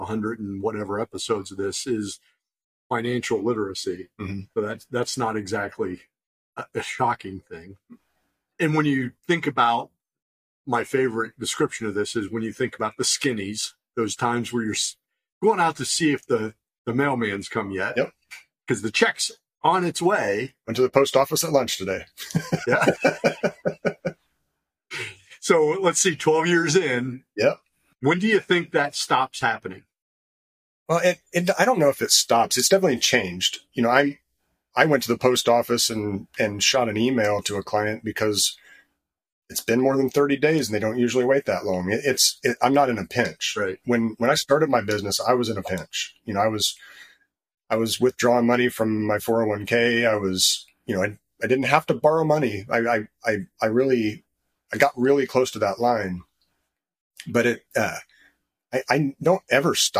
100 and whatever episodes of this, is financial literacy. Mm-hmm. So that's not exactly a shocking thing. And when you think about, my favorite description of this is when you think about the skinnies, those times where you're going out to see if the mailman's come yet. Yep. Because the check's on its way. Went to the post office at lunch today. Yeah. So let's see, 12 years in. Yep. When do you think that stops happening? Well, I don't know if it stops. It's definitely changed. You know, I went to the post office and shot an email to a client because it's been more than 30 days and they don't usually wait that long. I'm not in a pinch. Right. When I started my business, I was in a pinch. You know, I was withdrawing money from my 401k. I was, you know, I didn't have to borrow money. I got really close to that line, but I don't ever stop